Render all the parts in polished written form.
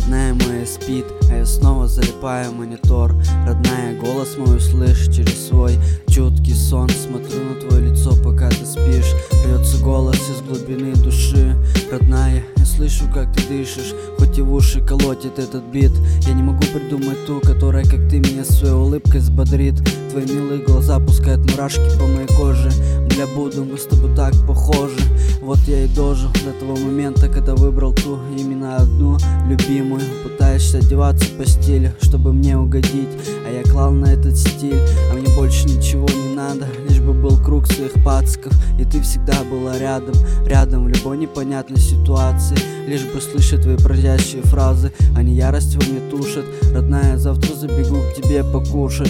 Родная моя спит, а я снова залипаю в монитор. Родная, голос мой услышь через свой чуткий сон. Смотрю на твое лицо, пока ты спишь. Льется голос из глубины души. Родная, я слышу, как ты дышишь, хоть и в уши колотит этот бит. Я не могу придумать ту, которая, как ты, меня своей улыбкой взбодрит. Твои милые глаза пускают мурашки по моей коже. Бля, буду, мы с тобой так похожи. Вот я и дожил до того момента, когда выбрал ту, именно одну, любимую. Пытаешься одеваться по стилю, чтобы мне угодить, а я клал на этот стиль. А мне больше ничего не надо, лишь бы был круг своих пацков. И ты всегда была рядом, рядом в любой непонятной ситуации. Лишь бы слышать твои бродящие фразы, а не ярость во мне тушит. Родная, завтра забегу к тебе покушать.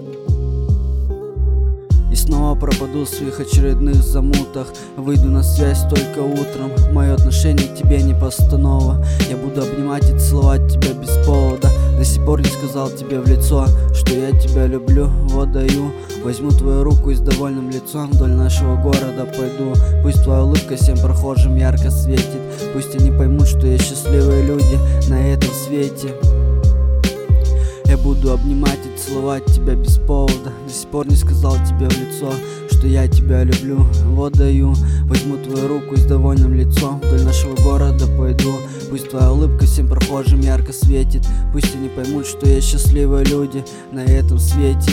И снова пропаду в своих очередных замутах. Выйду на связь только утром. Мое отношение к тебе не постанова. Я буду обнимать и целовать тебя без повода. До сих пор не сказал тебе в лицо, что я тебя люблю, вот даю. Возьму твою руку и с довольным лицом вдоль нашего города пойду. Пусть твоя улыбка всем прохожим ярко светит. Пусть они поймут, что есть счастливые люди на этом свете. Я буду обнимать и целовать тебя без повода. До сих пор не сказал тебе в лицо, что я тебя люблю, вот даю. Возьму твою руку и с довольным лицом вдоль нашего города пойду. Пусть твоя улыбка всем прохожим ярко светит. Пусть они поймут, что есть счастливые люди на этом свете.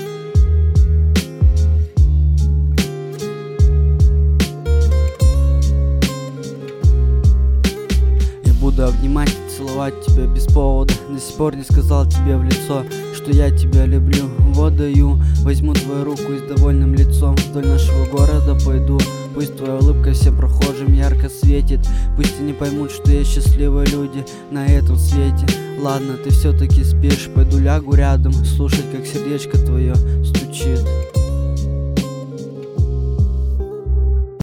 Буду обнимать и целовать тебя без повода. До сих пор не сказал тебе в лицо, что я тебя люблю, вот даю. Возьму твою руку и с довольным лицом вдоль нашего города пойду. Пусть твоя улыбка всем прохожим ярко светит. Пусть они поймут, что есть счастливые люди на этом свете. Ладно, ты все-таки спишь, пойду лягу рядом, слушать, как сердечко твое стучит.